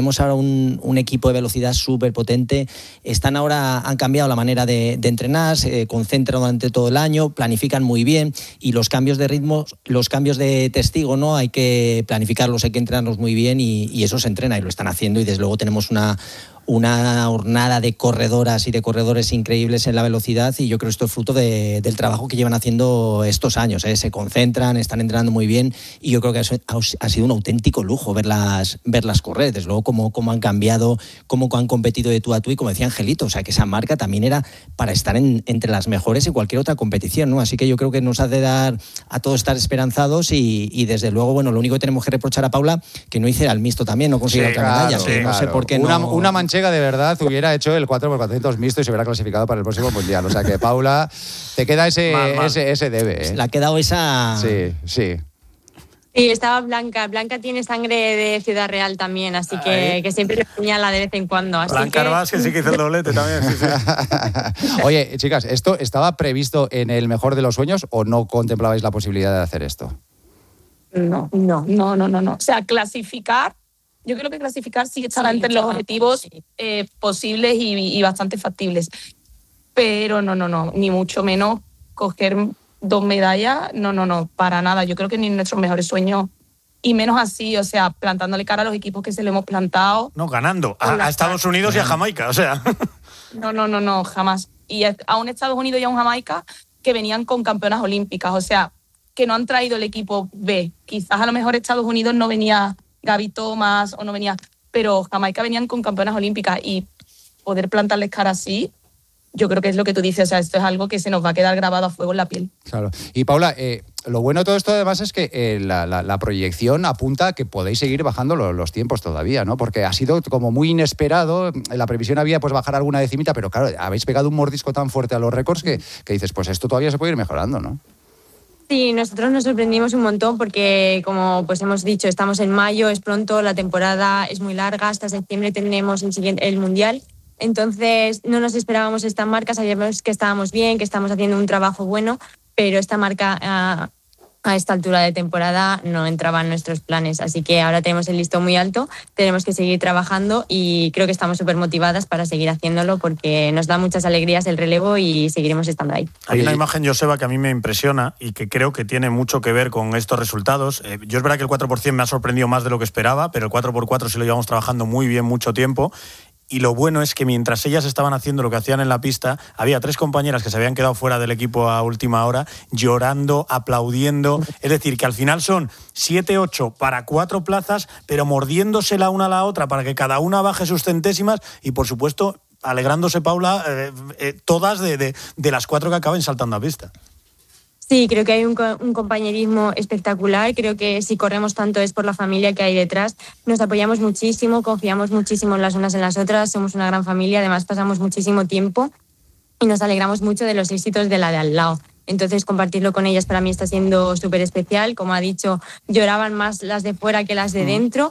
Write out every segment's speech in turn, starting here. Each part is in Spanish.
tenemos ahora un equipo de velocidad súper potente. Han cambiado la manera de entrenar, se concentran durante todo el año, planifican muy bien, y los cambios de ritmo, los cambios de testigo, ¿no? Hay que planificarlos, hay que entrenarlos muy bien, y eso se entrena y lo están haciendo, y desde luego tenemos una hornada de corredoras y de corredores increíbles en la velocidad, y yo creo que esto es fruto del trabajo que llevan haciendo estos años, ¿eh? Se concentran, están entrenando muy bien, y yo creo que ha sido un auténtico lujo verlas correr. Desde luego cómo han cambiado, cómo han competido de tú a tú, y como decía Angelito, o sea, que esa marca también era para estar entre las mejores en cualquier otra competición, ¿no? Así que yo creo que nos hace dar a todos estar esperanzados, y desde luego, bueno, lo único que tenemos que reprochar a Paula, que no hiciera el mixto también, no consiguió otra medalla, que no sé por qué no... Una manchega de verdad hubiera hecho el 4x400 mixto y se hubiera clasificado para el próximo mundial. O sea que, Paula, te queda ese debe, ¿eh? Le ha quedado esa... Sí. Sí, estaba Blanca. Blanca tiene sangre de Ciudad Real también, así que siempre le señala de vez en cuando. Así Blanca Arbas, que sí que hizo el doblete también. Sí. Oye, chicas, ¿esto estaba previsto en el mejor de los sueños o no contemplabais la posibilidad de hacer esto? No. O sea, clasificar, yo creo que clasificar sí estará entre los objetivos posibles y bastante factibles. Pero no, ni mucho menos coger 2 medallas, no, para nada. Yo creo que ni en nuestros mejores sueños, y menos así, o sea, plantándole cara a los equipos que se le hemos plantado. No, ganando a Estados Unidos y a Jamaica, o sea. No, jamás. Y a un Estados Unidos y a un Jamaica que venían con campeonas olímpicas, o sea, que no han traído el equipo B. Quizás a lo mejor Estados Unidos no venía Gaby Thomas o no venía, pero Jamaica venían con campeonas olímpicas, y poder plantarles cara así, yo creo que es lo que tú dices, o sea, esto es algo que se nos va a quedar grabado a fuego en la piel. Claro. Y Paula, lo bueno de todo esto además es que la proyección apunta a que podéis seguir bajando los tiempos todavía, ¿no? Porque ha sido como muy inesperado. En la previsión había pues bajar alguna decimita, pero claro, habéis pegado un mordisco tan fuerte a los récords que dices, pues esto todavía se puede ir mejorando, ¿no? Sí, nosotros nos sorprendimos un montón porque, como pues hemos dicho, estamos en mayo, es pronto, la temporada es muy larga, hasta septiembre tendremos el Mundial. Entonces no nos esperábamos esta marca, sabíamos que estábamos bien, que estamos haciendo un trabajo bueno, pero esta marca a esta altura de temporada no entraba en nuestros planes. Así que ahora tenemos el listón muy alto, tenemos que seguir trabajando, y creo que estamos súper motivadas para seguir haciéndolo porque nos da muchas alegrías el relevo y seguiremos estando ahí. Hay una imagen, Joseba, que a mí me impresiona y que creo que tiene mucho que ver con estos resultados. Yo es verdad que el 4% me ha sorprendido más de lo que esperaba, pero el 4x4 sí lo llevamos trabajando muy bien mucho tiempo. Y lo bueno es que mientras ellas estaban haciendo lo que hacían en la pista, había 3 compañeras que se habían quedado fuera del equipo a última hora, llorando, aplaudiendo. Es decir, que al final son 7-8 para 4 plazas, pero mordiéndose la una a la otra para que cada una baje sus centésimas, y por supuesto alegrándose, Paula, todas de las 4 que acaben saltando a pista. Sí, creo que hay un compañerismo espectacular. Creo que si corremos tanto es por la familia que hay detrás. Nos apoyamos muchísimo, confiamos muchísimo las unas en las otras. Somos una gran familia, además pasamos muchísimo tiempo y nos alegramos mucho de los éxitos de la de al lado. Entonces, compartirlo con ellas para mí está siendo súper especial. Como ha dicho, lloraban más las de fuera que las de dentro,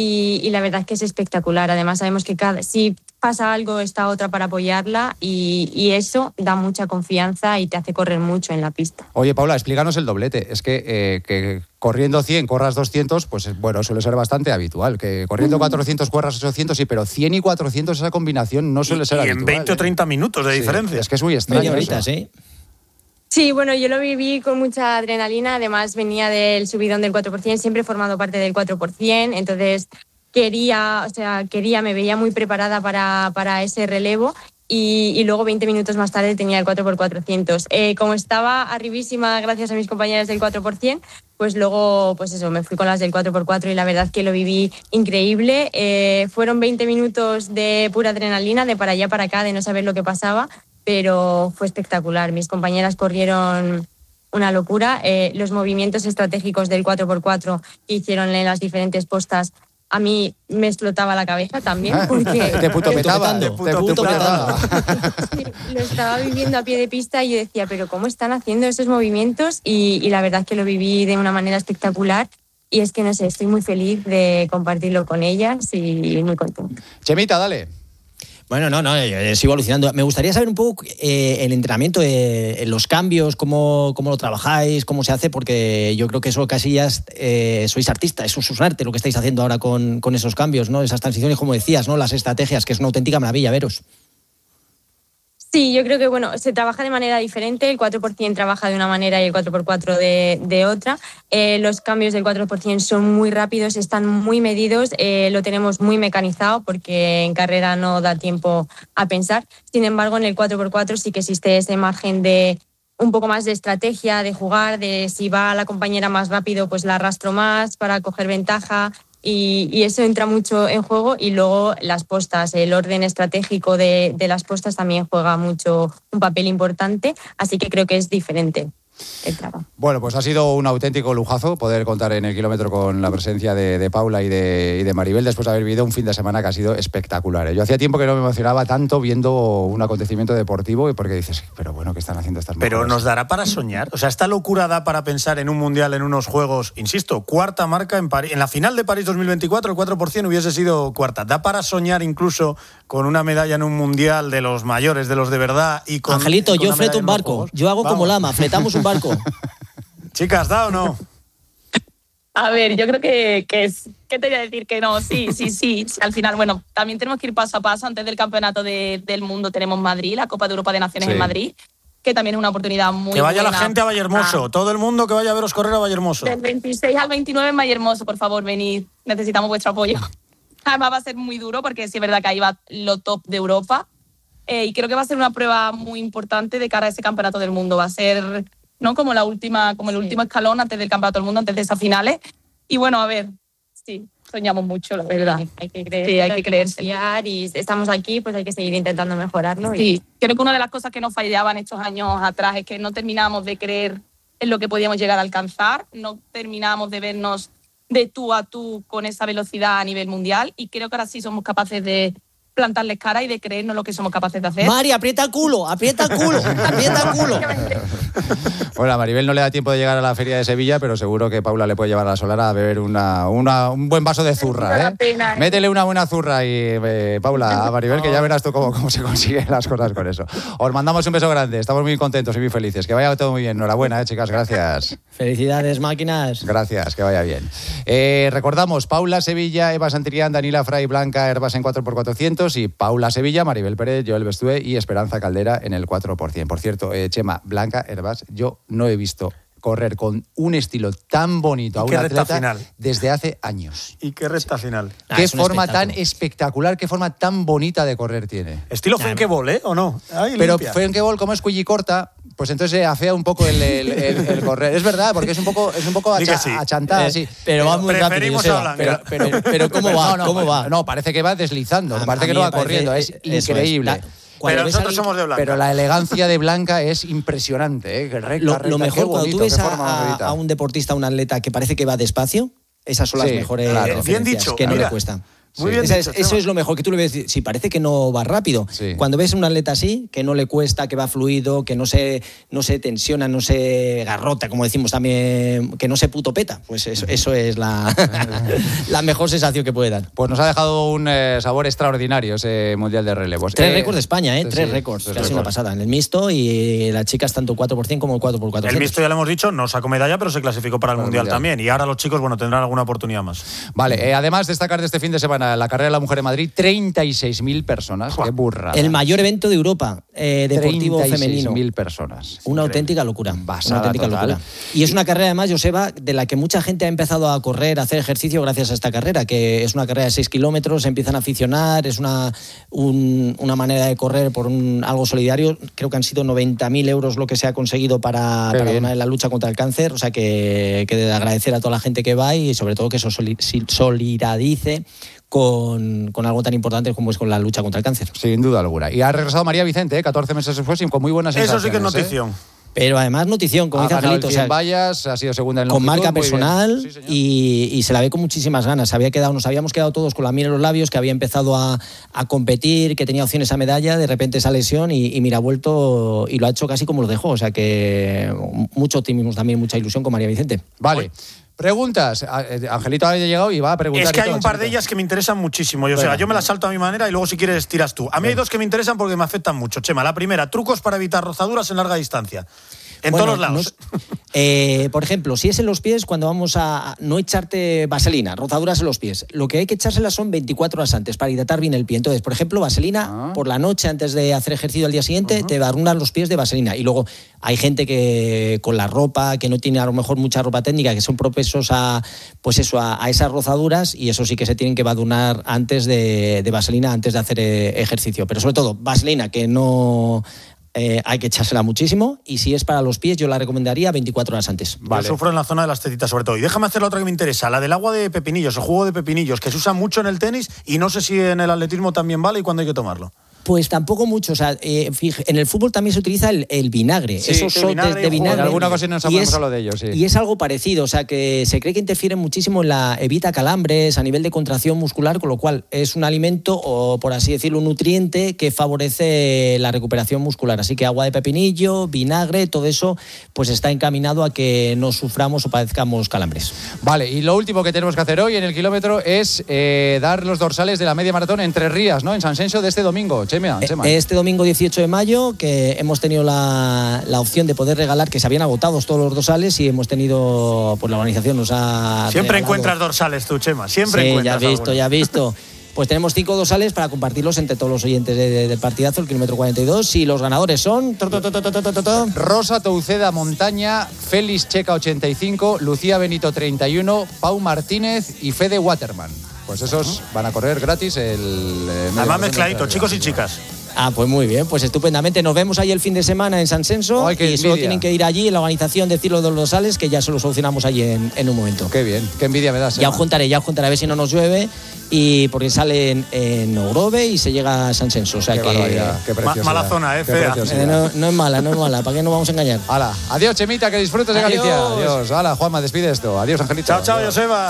y la verdad es que es espectacular. Además, sabemos que si pasa algo, está otra para apoyarla, y eso da mucha confianza y te hace correr mucho en la pista. Oye, Paula, explícanos el doblete. Es que corriendo 100 corras 200, pues bueno, suele ser bastante habitual. Que corriendo 400 corras 800, sí, pero 100 y 400 esa combinación no suele ser habitual. Y en 20 o 30 minutos de diferencia. Es que es muy extraño. Ahorita, sí. Sí, bueno, yo lo viví con mucha adrenalina. Además, venía del subidón del 4%, siempre he formado parte del 4%, entonces me veía muy preparada para ese relevo, y luego 20 minutos más tarde tenía el 4x400. Como estaba arribísima gracias a mis compañeras del 4%, pues luego me fui con las del 4x4, y la verdad que lo viví increíble. Fueron 20 minutos de pura adrenalina, de para allá para acá, de no saber lo que pasaba, pero fue espectacular. Mis compañeras corrieron una locura. Los movimientos estratégicos del 4x4 que hicieron en las diferentes postas, a mí me explotaba la cabeza también, porque te puto petaba. Sí, lo estaba viviendo a pie de pista y yo decía, pero ¿cómo están haciendo esos movimientos? Y la verdad es que lo viví de una manera espectacular, y es que no sé, estoy muy feliz de compartirlo con ellas y muy contenta. Chemita, dale. Bueno, no, sigo alucinando. Me gustaría saber un poco el entrenamiento, los cambios, cómo lo trabajáis, cómo se hace, porque yo creo que eso casi ya sois artistas, eso es un arte lo que estáis haciendo ahora con esos cambios, ¿no? Esas transiciones, como decías, ¿no? Las estrategias, que es una auténtica maravilla veros. Sí, yo creo que se trabaja de manera diferente, el 4% trabaja de una manera y el 4x4 de otra. Los cambios del 4% son muy rápidos, están muy medidos, lo tenemos muy mecanizado porque en carrera no da tiempo a pensar. Sin embargo, en el 4x4 sí que existe ese margen de un poco más de estrategia, de jugar, de si va la compañera más rápido, pues la arrastro más para coger ventaja. Y eso entra mucho en juego, y luego las postas, el orden estratégico de las postas también juega mucho un papel importante, así que creo que es diferente el trabajo. Bueno, pues ha sido un auténtico lujazo poder contar en el kilómetro con la presencia de Paula y de Maribel, después de haber vivido un fin de semana que ha sido espectacular. Yo hacía tiempo que no me emocionaba tanto viendo un acontecimiento deportivo, porque dices, pero bueno, ¿qué están haciendo estas mujeres? Pero nos dará para soñar, o sea, esta locura da para pensar en un mundial, en unos juegos, insisto, cuarta marca en París, en la final de París 2024 el 4% hubiese sido cuarta. Da para soñar incluso con una medalla en un mundial de los mayores, de los de verdad, y con Angelito, con yo fleto un barco, yo hago como Lama, fletamos un barco. Chicas, ¿da o no? A ver, yo creo que es... ¿Qué te voy a decir? Que no, sí. Al final, bueno, también tenemos que ir paso a paso. Antes del Campeonato del Mundo tenemos Madrid, la Copa de Europa de Naciones en Madrid, que también es una oportunidad muy buena. Que vaya la gente a Vallehermoso, todo el mundo que vaya a veros correr a Vallehermoso. Del 26 al 29 en Vallehermoso, por favor, venid. Necesitamos vuestro apoyo. Además va a ser muy duro porque sí es verdad que ahí va lo top de Europa, y creo que va a ser una prueba muy importante de cara a ese Campeonato del Mundo. Va a ser... ¿no? Como el último escalón antes del Campeonato del Mundo, antes de esas finales. Y bueno, a ver, sí, soñamos mucho, la verdad. Hay que creer, sí, hay que creerse. Y estamos aquí, pues hay que seguir intentando mejorarlo. Sí, creo que una de las cosas que nos fallaban estos años atrás es que no terminábamos de creer en lo que podíamos llegar a alcanzar, no terminábamos de vernos de tú a tú con esa velocidad a nivel mundial, y creo que ahora sí somos capaces de plantarles cara y de creernos lo que somos capaces de hacer. Mari, aprieta el culo. Bueno, a Maribel no le da tiempo de llegar a la Feria de Sevilla, pero seguro que Paula le puede llevar a la Solara a beber un buen vaso de zurra, ¿eh? Pena, ¿eh? Métele una buena zurra y Paula, a Maribel, que ya verás tú cómo se consiguen las cosas con eso. Os mandamos un beso grande, estamos muy contentos y muy felices. Que vaya todo muy bien. Enhorabuena, chicas, gracias. Felicidades, máquinas. Gracias, que vaya bien. Recordamos, Paula Sevilla, Eva Santrián, Daniela Fray, Blanca Herbas en 4x400 y Paula Sevilla, Maribel Pérez, Joel Bestúe y Esperanza Caldera en el 4%. Por cierto, Chema, Blanca Herbas, yo no he visto correr con un estilo tan bonito a un atleta final desde hace años. ¿Y qué recta final? Qué forma tan espectacular, qué forma tan bonita de correr tiene. Estilo Fenkebol, ¿eh? ¿O no? Ay, pero limpia. Fenkebol, como es cuelli corta, pues entonces afea un poco el correr. Es verdad, porque es un poco achantada, sí. Pero va muy rápido, pero ¿cómo va? ¿Cómo va? No, parece que va deslizando, parece que no va corriendo, es increíble. Pero nosotros somos de Blanca. Pero la elegancia de Blanca es impresionante, ¿eh? Recta, lo mejor, bonito, cuando tú ves a un deportista, a un atleta que parece que va despacio, esas son las mejores referencias, bien dicho, que no le cuesta. Muy bien dicho, eso es lo mejor, que tú le ves, si parece que no va rápido. Sí. Cuando ves a un atleta así, que no le cuesta, que va fluido, que no se tensiona, no se garrota, como decimos también, que no se puto peta, pues eso es la mejor sensación que puede dar. Pues nos ha dejado un sabor extraordinario ese Mundial de Relevos. 3 récords de España, ¿eh? 3 sí, récords, que ha sido una pasada. En el mixto y las chicas tanto 4x100 como el 4x400. El mixto, ya lo hemos dicho, no sacó medalla, pero se clasificó para el Mundial también. Y ahora los chicos, bueno, tendrán alguna oportunidad más. Vale, además destacar de este fin de semana la carrera de la mujer en Madrid, 36.000 personas. ¡Qué burrada! El mayor evento de Europa deportivo 36.000 femenino. 36.000 personas. Una auténtica locura. Basada una auténtica total. locura. Y es una carrera, además, Joseba, de la que mucha gente ha empezado a correr, a hacer ejercicio gracias a esta carrera, que es una carrera de 6 kilómetros, se empiezan a aficionar, es una manera de correr por algo solidario. Creo que han sido 90.000 euros lo que se ha conseguido para donar en la lucha contra el cáncer. O sea, que de agradecer a toda la gente que va y sobre todo que se solidarice con algo tan importante como es con la lucha contra el cáncer. Sin duda alguna. Y ha regresado María Vicente, 14 meses después, con muy buenas sensaciones. Eso sí que es notición. Pero además notición, como dice Angelito. O sea, vallas, ha sido segunda en con longitud, marca personal sí, y se la ve con muchísimas ganas. Nos habíamos quedado todos con la miel en los labios, que había empezado a competir, que tenía opciones a medalla, de repente esa lesión y mira, ha vuelto y lo ha hecho casi como lo dejó. O sea que mucho optimismo también, mucha ilusión con María Vicente. Vale. Preguntas. Angelito ha llegado y va a preguntar. Es que hay un par de ellas que me interesan muchísimo. O sea, yo me las salto a mi manera y luego si quieres tiras tú. A mí hay dos que me interesan porque me afectan mucho. Chema, la primera, trucos para evitar rozaduras en larga distancia. En todos los lados. Por ejemplo, si es en los pies, cuando vamos a no echarte vaselina, rozaduras en los pies, lo que hay que echárselas son 24 horas antes para hidratar bien el pie. Entonces, por ejemplo, vaselina por la noche antes de hacer ejercicio al día siguiente, te arruinan los pies de vaselina. Y luego hay gente que con la ropa, que no tiene a lo mejor mucha ropa técnica, que son propensos a esas rozaduras, y eso sí que se tienen que badunar antes de vaselina, antes de hacer ejercicio. Pero sobre todo, vaselina, que no... hay que echársela muchísimo, y si es para los pies yo la recomendaría 24 horas antes. Vale. Yo sufro en la zona de las tetitas sobre todo. Y déjame hacer la otra que me interesa, la del agua de pepinillos, el jugo de pepinillos, que se usa mucho en el tenis y no sé si en el atletismo también vale y cuándo hay que tomarlo. Pues tampoco mucho, o sea, en el fútbol también se utiliza el vinagre, esos sotes de vinagre. En alguna ocasión nos hemos hablado de ellos, sí. Y es algo parecido, o sea, que se cree que interfiere muchísimo en evita calambres a nivel de contracción muscular, con lo cual es un alimento, o por así decirlo, un nutriente que favorece la recuperación muscular. Así que agua de pepinillo, vinagre, todo eso, pues está encaminado a que no suframos o padezcamos calambres. Vale, y lo último que tenemos que hacer hoy en el kilómetro es dar los dorsales de la media maratón en Tres Rías, ¿no? En San Senso de este domingo. Chema. Este domingo 18 de mayo, que hemos tenido la opción de poder regalar, que se habían agotado todos los dorsales, y hemos tenido, pues la organización nos ha Siempre regalado. Encuentras dorsales tú, Chema, siempre encuentras. Ya visto. Pues tenemos 5 dorsales para compartirlos entre todos los oyentes del partidazo, el kilómetro 42, y los ganadores son... Rosa Touceda Montaña, Félix Checa 85, Lucía Benito 31, Pau Martínez y Fede Waterman. Pues esos van a correr gratis además mezcladito, chicos y chicas. Pues muy bien, pues estupendamente. Nos vemos ahí el fin de semana en San Senso. Y solo tienen que ir allí en la organización, decirlo de los dorsales, que ya se lo solucionamos allí en un momento. Qué bien, qué envidia me das. Ya os contaré a ver si no nos llueve, y porque sale en Ogrove y se llega a San Senso. O sea, qué preciosidad. Mala zona, fea. No es mala, ¿para qué nos vamos a engañar? Hala, adiós, Chemita, que disfrutes de Galicia. Adiós. Hala, Juanma, despide esto. Adiós, Angelito. Chao, Joseba.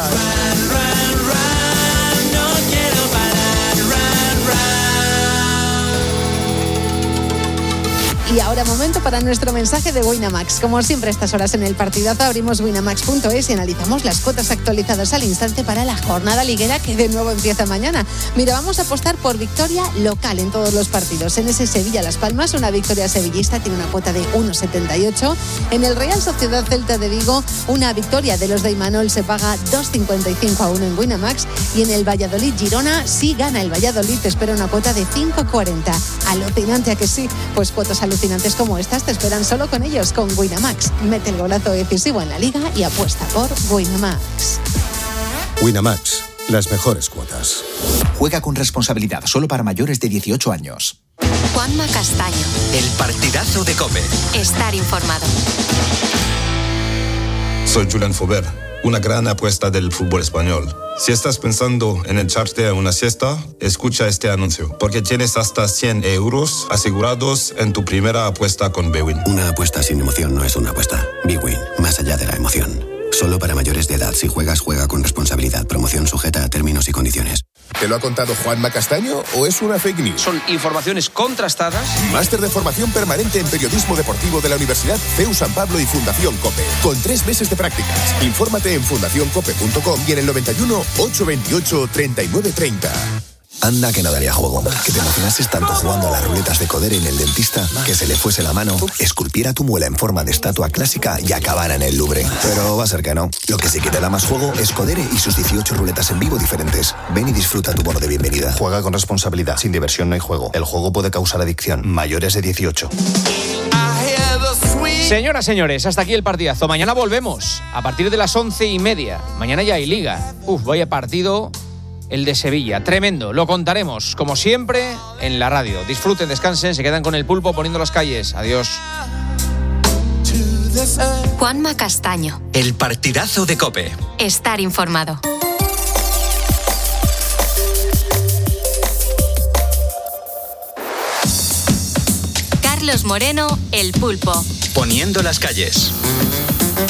Y ahora momento para nuestro mensaje de Winamax. Como siempre a estas horas en el partidazo abrimos winamax.es y analizamos las cuotas actualizadas al instante para la jornada liguera que de nuevo empieza mañana. Mira, vamos a apostar por victoria local en todos los partidos. En ese Sevilla-Las Palmas, una victoria sevillista tiene una cuota de 1,78. En el Real Sociedad Celta de Vigo, una victoria de los de Imanol se paga 2,55 a 1 en Winamax. Y en el Valladolid-Girona, si gana el Valladolid, te espera una cuota de 5,40. Alucinante, ¿a que sí? Pues cuotas alucinantes como estas te esperan solo con ellos, con Winamax. Mete el golazo decisivo en la liga y apuesta por Winamax. Winamax, las mejores cuotas. Juega con responsabilidad, solo para mayores de 18 años. Juanma Castaño. El partidazo de COPE. Estar informado. Soy Julián Faubert, una gran apuesta del fútbol español. Si estás pensando en echarte una siesta, escucha este anuncio, porque tienes hasta 100 euros asegurados en tu primera apuesta con Bwin. Una apuesta sin emoción no es una apuesta. Bwin, más allá de la emoción. Solo para mayores de edad. Si juegas, juega con responsabilidad. Promoción sujeta a términos y condiciones. ¿Te lo ha contado Juanma Castaño o es una fake news? Son informaciones contrastadas. Máster de formación permanente en periodismo deportivo de la Universidad CEU San Pablo y Fundación COPE. Con 3 meses de prácticas. Infórmate en fundacioncope.com y en el 91 828 3930. Anda que no daría juego. Que te emocionases tanto jugando a las ruletas de Codere en el dentista que se le fuese la mano, esculpiera tu muela en forma de estatua clásica y acabara en el Louvre. Pero va a ser que no. Lo que sí que te da más juego es Codere y sus 18 ruletas en vivo diferentes. Ven y disfruta tu bono de bienvenida. Juega con responsabilidad. Sin diversión no hay juego. El juego puede causar adicción. Mayores de 18. Señoras, señores, hasta aquí el partidazo. Mañana volvemos a partir de las 11:30. Mañana ya hay liga. Vaya partido el de Sevilla. Tremendo. Lo contaremos, como siempre, en la radio. Disfruten, descansen, se quedan con el pulpo poniendo las calles. Adiós. Juanma Castaño. El partidazo de COPE. Estar informado. Carlos Moreno, el pulpo. Poniendo las calles.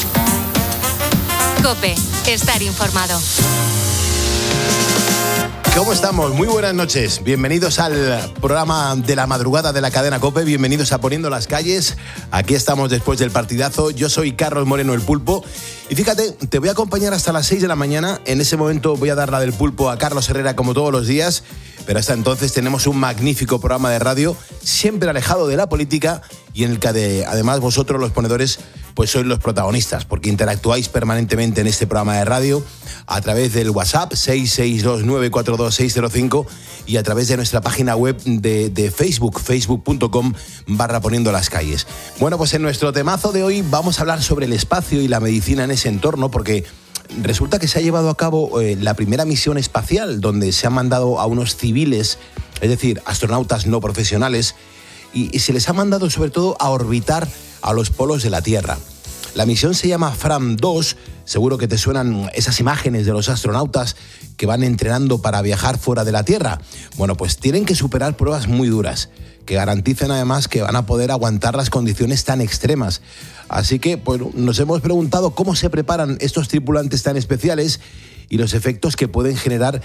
COPE. Estar informado. ¿Cómo estamos? Muy buenas noches. Bienvenidos al programa de la madrugada de la cadena COPE. Bienvenidos a Poniendo las Calles. Aquí estamos después del partidazo. Yo soy Carlos Moreno, el Pulpo. Y fíjate, te voy a acompañar hasta las 6 de la mañana. En ese momento voy a dar la del Pulpo a Carlos Herrera como todos los días. Pero hasta entonces tenemos un magnífico programa de radio, siempre alejado de la política y en el que además vosotros los ponedores pues sois los protagonistas, porque interactuáis permanentemente en este programa de radio a través del WhatsApp 662942605 y a través de nuestra página web de Facebook, facebook.com/Poniendo las Calles. Bueno, pues en nuestro temazo de hoy vamos a hablar sobre el espacio y la medicina en ese entorno, porque resulta que se ha llevado a cabo la primera misión espacial, donde se han mandado a unos civiles, es decir, astronautas no profesionales, y se les ha mandado sobre todo a orbitar a los polos de la Tierra. La misión se llama Fram 2, seguro que te suenan esas imágenes de los astronautas que van entrenando para viajar fuera de la Tierra. Bueno, pues tienen que superar pruebas muy duras, que garanticen además que van a poder aguantar las condiciones tan extremas. Así que bueno, nos hemos preguntado cómo se preparan estos tripulantes tan especiales y los efectos que pueden generar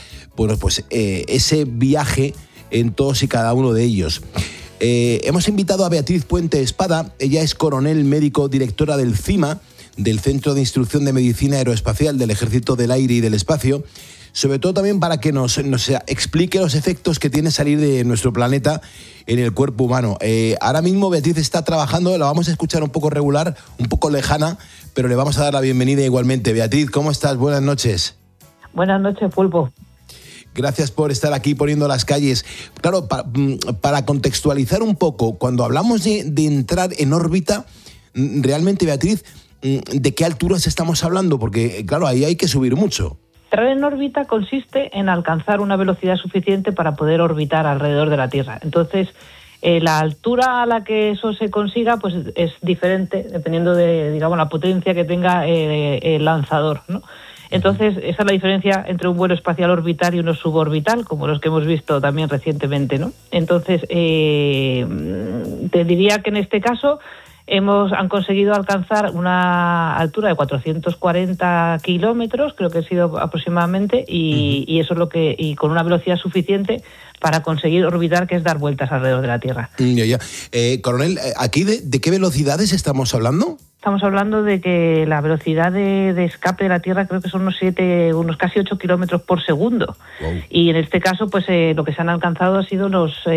ese viaje en todos y cada uno de ellos. Hemos invitado a Beatriz Puente Espada. Ella es coronel médico, directora del CIMA, del Centro de Instrucción de Medicina Aeroespacial del Ejército del Aire y del Espacio, sobre todo también para que nos explique los efectos que tiene salir de nuestro planeta en el cuerpo humano. Ahora mismo Beatriz está trabajando, la vamos a escuchar un poco regular, un poco lejana, pero le vamos a dar la bienvenida igualmente. Beatriz, ¿cómo estás? Buenas noches. Buenas noches, Pulpo. Gracias por estar aquí Poniendo las Calles. Claro, para contextualizar un poco, cuando hablamos de entrar en órbita, realmente, Beatriz, ¿de qué alturas estamos hablando? Porque, claro, ahí hay que subir mucho. Entrar en órbita consiste en alcanzar una velocidad suficiente para poder orbitar alrededor de la Tierra. Entonces, la altura a la que eso se consiga pues es diferente dependiendo de, digamos, la potencia que tenga el lanzador, ¿no? Entonces, esa es la diferencia entre un vuelo espacial orbital y uno suborbital, como los que hemos visto también recientemente, ¿no? Entonces, te diría que en este caso han conseguido alcanzar una altura de 440 kilómetros, creo que ha sido aproximadamente, y eso es lo que, y con una velocidad suficiente para conseguir orbitar, que es dar vueltas alrededor de la Tierra. Coronel, ¿aquí de qué velocidades estamos hablando? Estamos hablando de que la velocidad de escape de la Tierra creo que son unos casi 8 kilómetros por segundo. Wow. Y en este caso, pues lo que se han alcanzado ha sido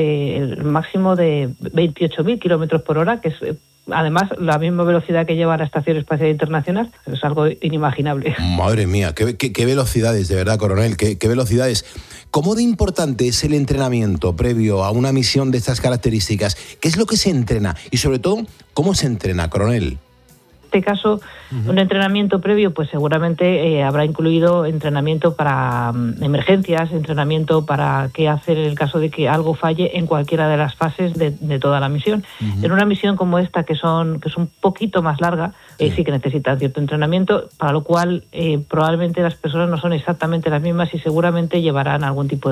el máximo de 28.000 kilómetros por hora, que es además la misma velocidad que lleva la Estación Espacial Internacional. Es algo inimaginable. Madre mía, qué velocidades, de verdad, coronel, qué velocidades. ¿Cómo de importante es el entrenamiento previo a una misión de estas características? ¿Qué es lo que se entrena? Y sobre todo, ¿cómo se entrena, coronel? En este caso, un entrenamiento previo, pues seguramente habrá incluido entrenamiento para emergencias, entrenamiento para qué hacer en el caso de que algo falle en cualquiera de las fases de toda la misión. En una misión como esta, que es un poquito más larga, sí que necesitan cierto entrenamiento, para lo cual probablemente las personas no son exactamente las mismas y seguramente llevarán algún tipo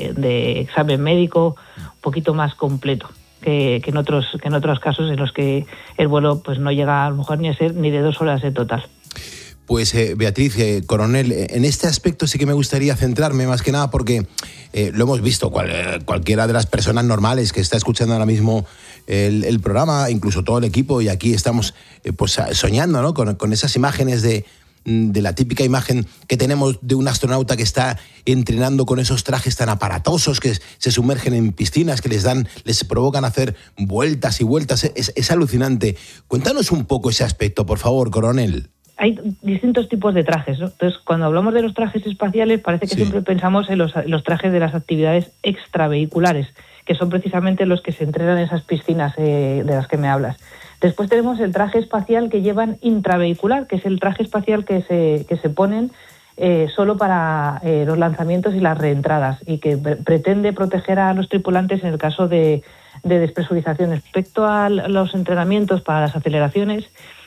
de examen médico un poquito más completo que en otros casos en los que el vuelo pues no llega a lo mejor ni a ser ni de 2 horas en total. Pues Beatriz, coronel, en este aspecto sí que me gustaría centrarme más que nada porque lo hemos visto, cualquiera de las personas normales que está escuchando ahora mismo el programa, incluso todo el equipo, y aquí estamos pues soñando, ¿no? con esas imágenes de la típica imagen que tenemos de un astronauta que está entrenando con esos trajes tan aparatosos que se sumergen en piscinas, que les provocan hacer vueltas y vueltas. Es alucinante. Cuéntanos un poco ese aspecto, por favor, coronel. Hay distintos tipos de trajes, ¿no? Entonces, cuando hablamos de los trajes espaciales, parece que siempre pensamos en los trajes de las actividades extravehiculares, que son precisamente los que se entrenan en esas piscinas de las que me hablas. Después tenemos el traje espacial que llevan intravehicular, que es el traje espacial que se ponen solo para los lanzamientos y las reentradas, y que pretende proteger a los tripulantes en el caso de despresurización. Respecto a los entrenamientos para las aceleraciones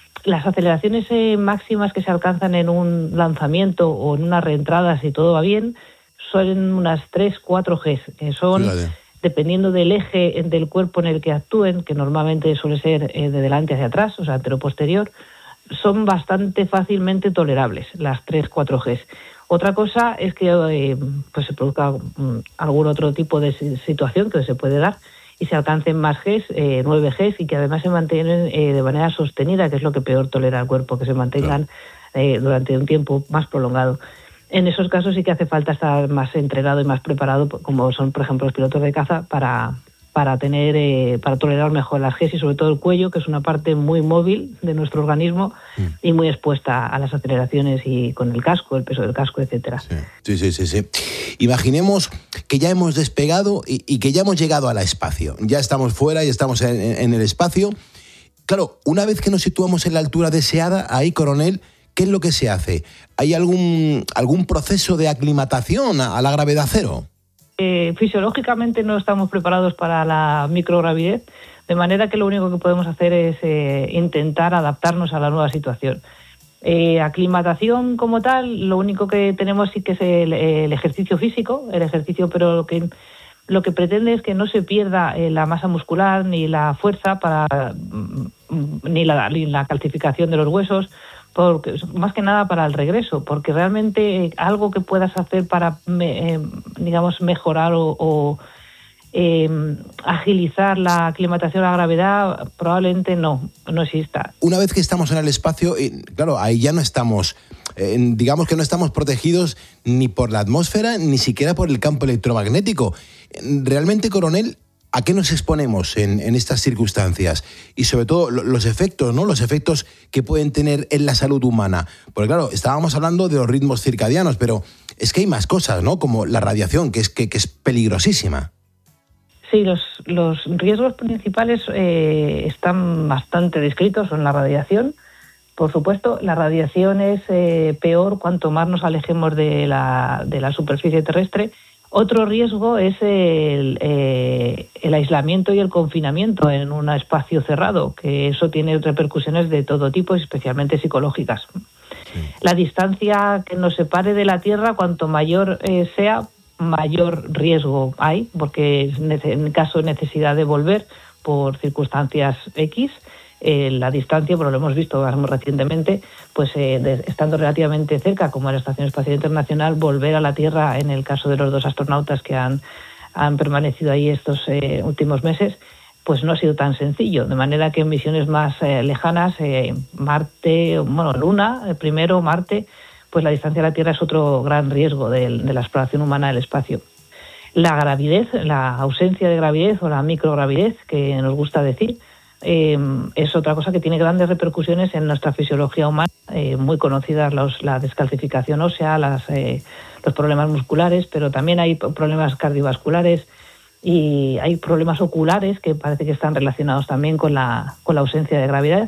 máximas que se alcanzan en un lanzamiento o en una reentrada, si todo va bien, son unas 3-4 Gs, que son... Fíjate. Dependiendo del eje del cuerpo en el que actúen, que normalmente suele ser de delante hacia atrás, o sea, antero-posterior, son bastante fácilmente tolerables, las 3-4 Gs. Otra cosa es que pues se produzca algún otro tipo de situación que se puede dar y se alcancen más Gs, 9 Gs, y que además se mantienen de manera sostenida, que es lo que peor tolera el cuerpo, que se mantengan durante un tiempo más prolongado. En esos casos sí que hace falta estar más entrenado y más preparado, como son, por ejemplo, los pilotos de caza, para tolerar mejor las Gs y sobre todo el cuello, que es una parte muy móvil de nuestro organismo y muy expuesta a las aceleraciones y con el casco, el peso del casco, etcétera. Sí. Imaginemos que ya hemos despegado y que ya hemos llegado al espacio. Ya estamos fuera y estamos en el espacio. Claro, una vez que nos situamos en la altura deseada, ahí, coronel, ¿qué es lo que se hace? ¿Hay algún proceso de aclimatación a la gravedad cero? Fisiológicamente no estamos preparados para la microgravidez, de manera que lo único que podemos hacer es intentar adaptarnos a la nueva situación. Aclimatación como tal, lo único que tenemos sí que es el ejercicio físico, pero lo que pretende es que no se pierda la masa muscular ni la fuerza ni la calcificación de los huesos, porque más que nada para el regreso, porque realmente algo que puedas hacer para, mejorar o agilizar la aclimatación a la gravedad probablemente no exista. Una vez que estamos en el espacio, claro, ahí ya no estamos, digamos que no estamos protegidos ni por la atmósfera, ni siquiera por el campo electromagnético. Realmente, coronel, ¿a qué nos exponemos en estas circunstancias? Y sobre todo los efectos, ¿no? Los efectos que pueden tener en la salud humana. Porque claro, estábamos hablando de los ritmos circadianos, pero es que hay más cosas, ¿no? Como la radiación, que es peligrosísima. Sí, los riesgos principales están bastante descritos, son la radiación. Por supuesto, la radiación es peor cuanto más nos alejemos de la superficie terrestre. Otro riesgo es el aislamiento y el confinamiento en un espacio cerrado, que eso tiene repercusiones de todo tipo, especialmente psicológicas. Sí. La distancia que nos separe de la Tierra, cuanto mayor sea, mayor riesgo hay, porque en caso de necesidad de volver por circunstancias X, la distancia, pero lo hemos visto recientemente, pues estando relativamente cerca, como en la Estación Espacial Internacional, volver a la Tierra, en el caso de los 2 astronautas que han permanecido ahí estos últimos meses, pues no ha sido tan sencillo. De manera que en misiones más lejanas, Marte, Luna, primero Marte, pues la distancia a la Tierra es otro gran riesgo de la exploración humana del espacio. La gravidez, la ausencia de gravidez o la microgravidez, que nos gusta decir, es otra cosa que tiene grandes repercusiones en nuestra fisiología humana, muy conocidas la descalcificación ósea, los problemas musculares, pero también hay problemas cardiovasculares y hay problemas oculares que parece que están relacionados también con la ausencia de gravedad,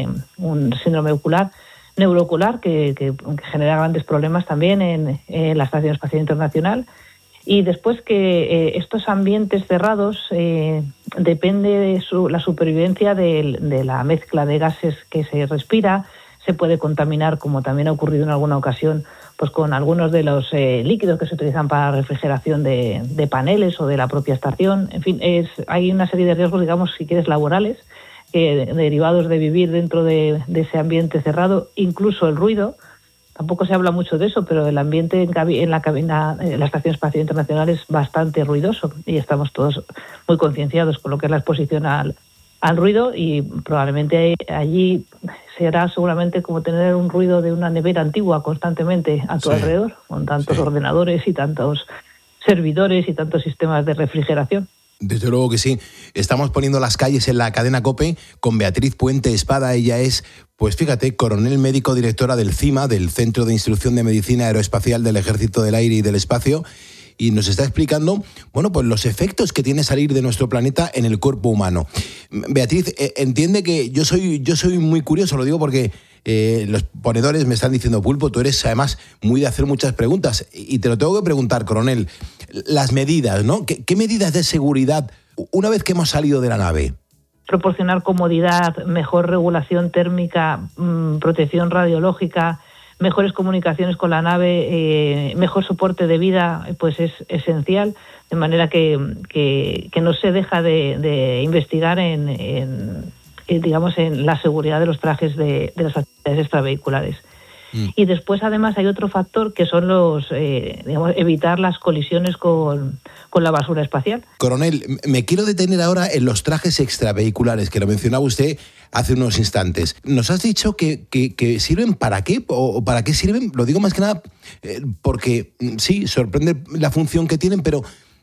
un síndrome neuroocular que genera grandes problemas también en la Estación Espacial Internacional. Y después que estos ambientes cerrados depende de la supervivencia de la mezcla de gases que se respira. Se puede contaminar, como también ha ocurrido en alguna ocasión, pues con algunos de los líquidos que se utilizan para refrigeración de paneles o de la propia estación. En fin, hay una serie de riesgos, digamos, si quieres, laborales, derivados de vivir dentro de ese ambiente cerrado, incluso el ruido. Tampoco se habla mucho de eso, pero el ambiente en la cabina, en la Estación Espacial Internacional, es bastante ruidoso y estamos todos muy concienciados con lo que es la exposición al ruido, y probablemente allí será seguramente como tener un ruido de una nevera antigua constantemente a tu alrededor, con tantos ordenadores y tantos servidores y tantos sistemas de refrigeración. Desde luego que sí. Estamos poniendo las calles en la cadena COPE con Beatriz Puente Espada. Ella es, pues fíjate, coronel médico, directora del CIMA, del Centro de Instrucción de Medicina Aeroespacial del Ejército del Aire y del Espacio, y nos está explicando, bueno, pues los efectos que tiene salir de nuestro planeta en el cuerpo humano. Beatriz, entiende que yo soy muy curioso, lo digo porque los ponedores me están diciendo, Pulpo, tú eres además muy de hacer muchas preguntas, y te lo tengo que preguntar, coronel. Las medidas, ¿no? ¿Qué medidas de seguridad una vez que hemos salido de la nave? Proporcionar comodidad, mejor regulación térmica, protección radiológica, mejores comunicaciones con la nave, mejor soporte de vida, pues es esencial, de manera que no se deja de investigar en la seguridad de los trajes de las actividades extravehiculares. Y después, además, hay otro factor que son evitar las colisiones con la basura espacial. Coronel, me quiero detener ahora en los trajes extravehiculares, que lo mencionaba usted hace unos instantes. ¿Nos has dicho que sirven para qué? ¿O para qué sirven? Lo digo más que nada porque, sí, sorprende la función que tienen, pero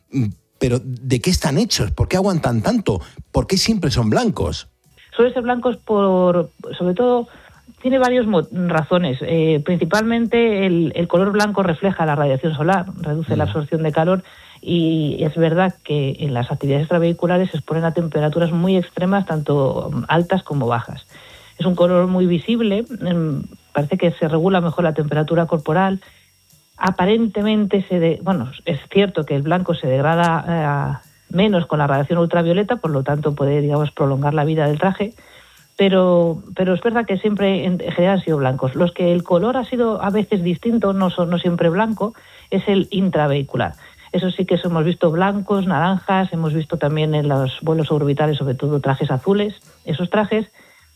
¿de qué están hechos? ¿Por qué aguantan tanto? ¿Por qué siempre son blancos? Suelen ser blancos sobre todo, tiene varias razones. Principalmente el color blanco refleja la radiación solar, reduce la absorción de calor, y es verdad que en las actividades extravehiculares se exponen a temperaturas muy extremas, tanto altas como bajas. Es un color muy visible, parece que se regula mejor la temperatura corporal. Aparentemente, es cierto que el blanco se degrada menos con la radiación ultravioleta, por lo tanto puede, digamos, prolongar la vida del traje, pero es verdad que siempre en general han sido blancos. Los que el color ha sido a veces distinto, no siempre blanco, es el intravehicular. Eso sí que hemos visto blancos, naranjas, hemos visto también en los vuelos orbitales, sobre todo trajes azules. Esos trajes,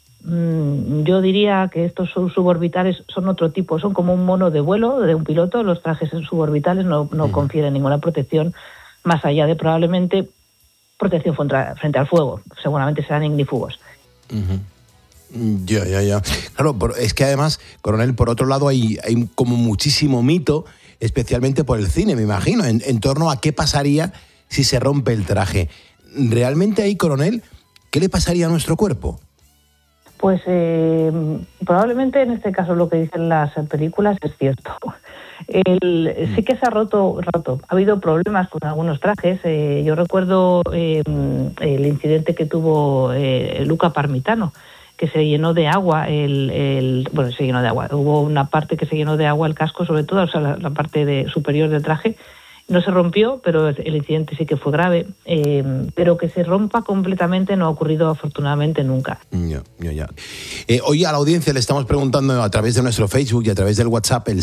yo diría que estos suborbitales son otro tipo, son como un mono de vuelo de un piloto. Los trajes suborbitales no confieren ninguna protección más allá de probablemente protección frente al fuego. Seguramente serán ignífugos. Ya. Claro, es que además, coronel, por otro lado hay como muchísimo mito, especialmente por el cine, me imagino, en torno a qué pasaría si se rompe el traje. ¿Realmente ahí, coronel, qué le pasaría a nuestro cuerpo? Pues probablemente en este caso lo que dicen las películas es cierto. Sí que se ha roto. Ha habido problemas con algunos trajes. Yo recuerdo el incidente que tuvo Luca Parmitano, que se llenó de agua. Se llenó de agua. Hubo una parte que se llenó de agua el casco, sobre todo, o sea, la parte superior del traje. No se rompió, pero el incidente sí que fue grave. Pero que se rompa completamente no ha ocurrido afortunadamente nunca. Ya. Hoy a la audiencia le estamos preguntando a través de nuestro Facebook y a través del WhatsApp, el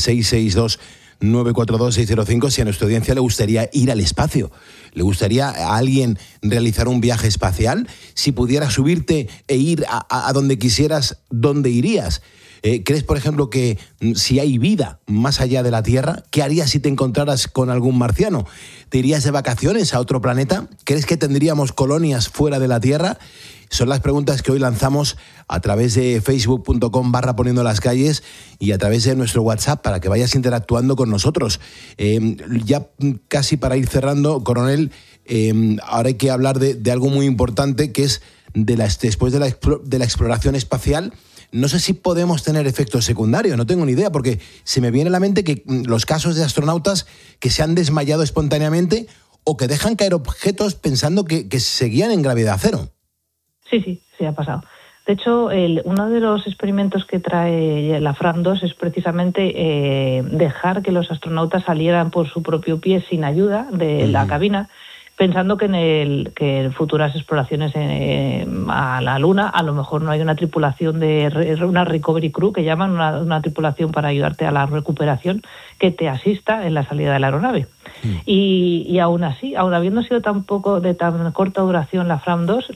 662-942-605, si a nuestra audiencia le gustaría ir al espacio. ¿Le gustaría a alguien realizar un viaje espacial? Si pudieras subirte e ir a donde quisieras, ¿dónde irías? ¿Crees, por ejemplo, que si hay vida más allá de la Tierra, qué harías si te encontraras con algún marciano? ¿Te irías de vacaciones a otro planeta? ¿Crees que tendríamos colonias fuera de la Tierra? Son las preguntas que hoy lanzamos a través de facebook.com/poniendo las calles y a través de nuestro WhatsApp para que vayas interactuando con nosotros. Ya casi para ir cerrando, coronel, ahora hay que hablar de algo muy importante, que es después de la exploración espacial. No sé si podemos tener efectos secundarios, no tengo ni idea, porque se me viene a la mente que los casos de astronautas que se han desmayado espontáneamente o que dejan caer objetos pensando que seguían en gravedad cero. Sí, ha pasado. De hecho, uno de los experimentos que trae la Fram 2 es precisamente dejar que los astronautas salieran por su propio pie sin ayuda de la cabina, pensando que en futuras exploraciones a la Luna a lo mejor no hay una tripulación una recovery crew, que llaman una tripulación para ayudarte a la recuperación, que te asista en la salida de la aeronave. Y aún así, aún habiendo sido tan corta duración la Fram 2,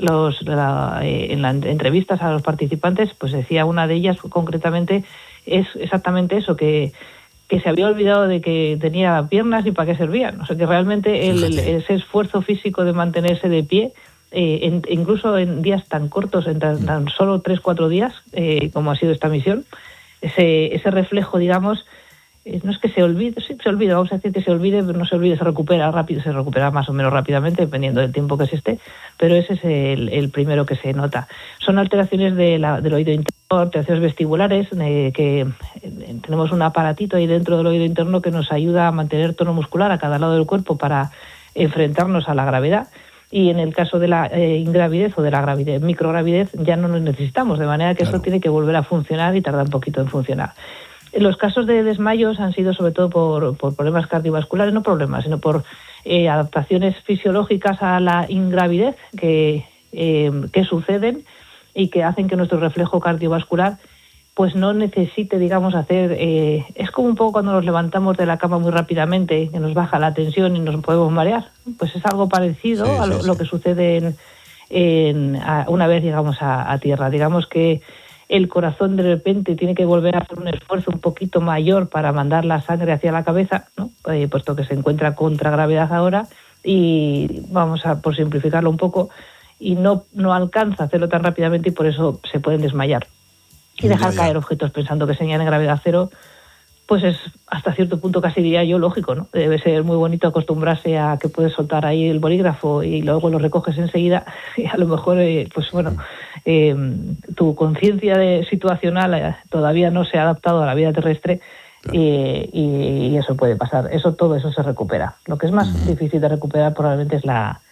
en las entrevistas a los participantes, pues decía una de ellas concretamente es exactamente eso, que se había olvidado de que tenía piernas y para qué servían. O sea, que realmente ese esfuerzo físico de mantenerse de pie, incluso en días tan cortos, en tan solo 3-4 días, como ha sido esta misión, ese reflejo, digamos, no es que se olvide, sí, se olvida, vamos a decir que se olvide, pero no se olvide, se recupera rápido, se recupera más o menos rápidamente, dependiendo del tiempo que se esté, pero ese es el primero que se nota. Son alteraciones del oído interno, alteraciones vestibulares, que tenemos un aparatito ahí dentro del oído interno que nos ayuda a mantener tono muscular a cada lado del cuerpo para enfrentarnos a la gravedad. Y en el caso de la ingravidez o de la microgravidez ya no nos necesitamos, de manera que eso tiene que volver a funcionar y tarda un poquito en funcionar. Los casos de desmayos han sido sobre todo por problemas cardiovasculares, no problemas, sino por adaptaciones fisiológicas a la ingravidez que suceden y que hacen que nuestro reflejo cardiovascular pues no necesite, digamos, hacer... es como un poco cuando nos levantamos de la cama muy rápidamente, que nos baja la tensión y nos podemos marear. Pues es algo parecido a lo que sucede una vez llegamos a tierra. Digamos que el corazón de repente tiene que volver a hacer un esfuerzo un poquito mayor para mandar la sangre hacia la cabeza, ¿no? Puesto que se encuentra contra gravedad ahora, y vamos a, por simplificarlo un poco, y no alcanza a hacerlo tan rápidamente y por eso se pueden desmayar. Y dejar caer objetos pensando que señalan gravedad cero, pues es hasta cierto punto, casi diría yo, lógico, ¿no? Debe ser muy bonito acostumbrarse a que puedes soltar ahí el bolígrafo y luego lo recoges enseguida, y a lo mejor, pues bueno, tu conciencia situacional todavía no se ha adaptado a la vida terrestre, y eso puede pasar. Todo eso se recupera. Lo que es más difícil de recuperar probablemente es la